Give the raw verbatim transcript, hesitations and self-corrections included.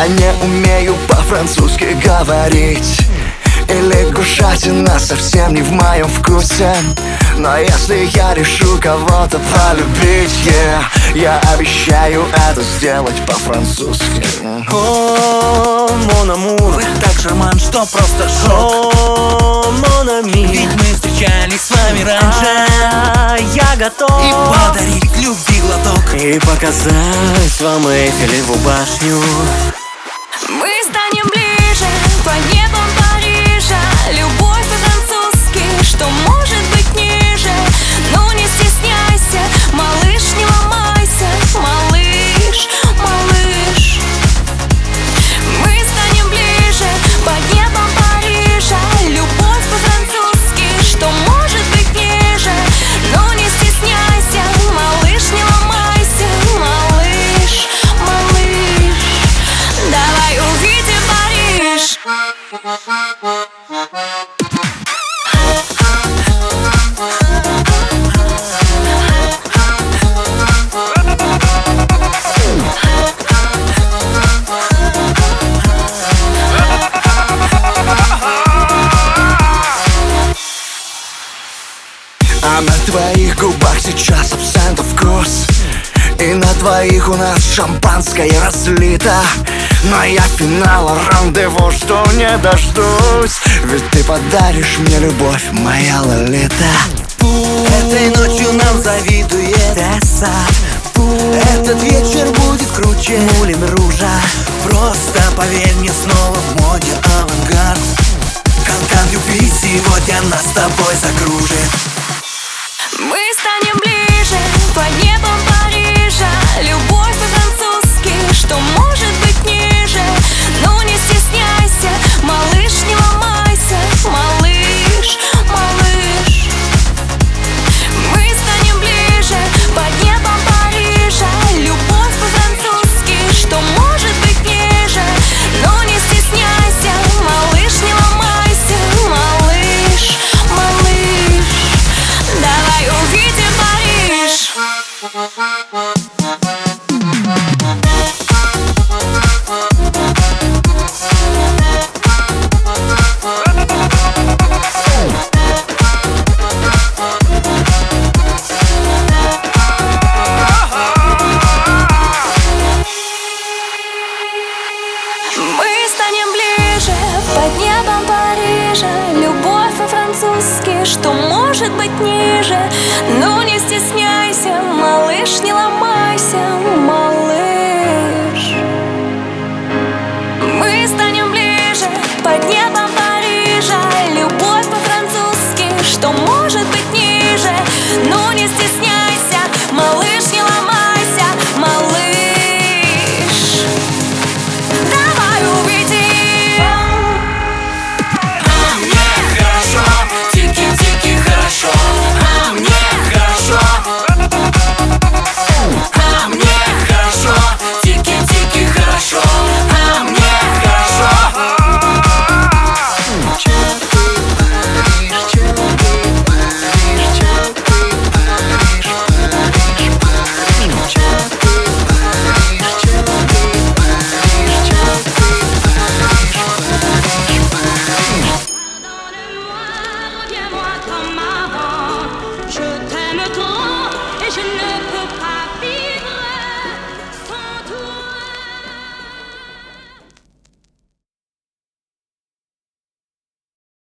Я не умею по-французски говорить, и лягушатина совсем не в моем вкусе. Но если я решу кого-то полюбить, yeah, я обещаю это сделать по-французски. О, мон амур, вы так шарман, что просто шок. О, мон ами, ведь мы встречались с вами раньше. А, я готов и подарить любви глоток, и показать вам Эйфелеву башню. Мы станем ближе по небам Парижа. Любовь по-французски, что может быть ниже? Ну не стесняйся, малыш, не ломайся, малыш, малыш. Мы станем ближе по небам Парижа. Любовь по-французски, что может быть ниже? Ну не стесняйся, малыш, не ломайся, малыш, малыш. Давай увидим Париж. А на твоих губах сейчас абсентов вкус, и на твоих у нас шампанское разлито. Но я финала рандеву жду не дождусь, ведь ты подаришь мне любовь, моя Лолита. Этой ночью нам завидует Эссад. Этот вечер будет круче Мулин Ружа. Просто поверь мне, снова в моде авангард. Канкан любви сегодня нас с тобой закружит. Мы станем ближе по небам Парижа. Любовь по-французски, что может быть ниже? Ну не стесняйся, малыш, не ломайся, малыш, малыш. Мы станем ближе по небам Парижа. Любовь по-французски, что может быть ниже? Ну не стесняйся, малыш, не ломайся, малыш, малыш. Давай увидим Париж.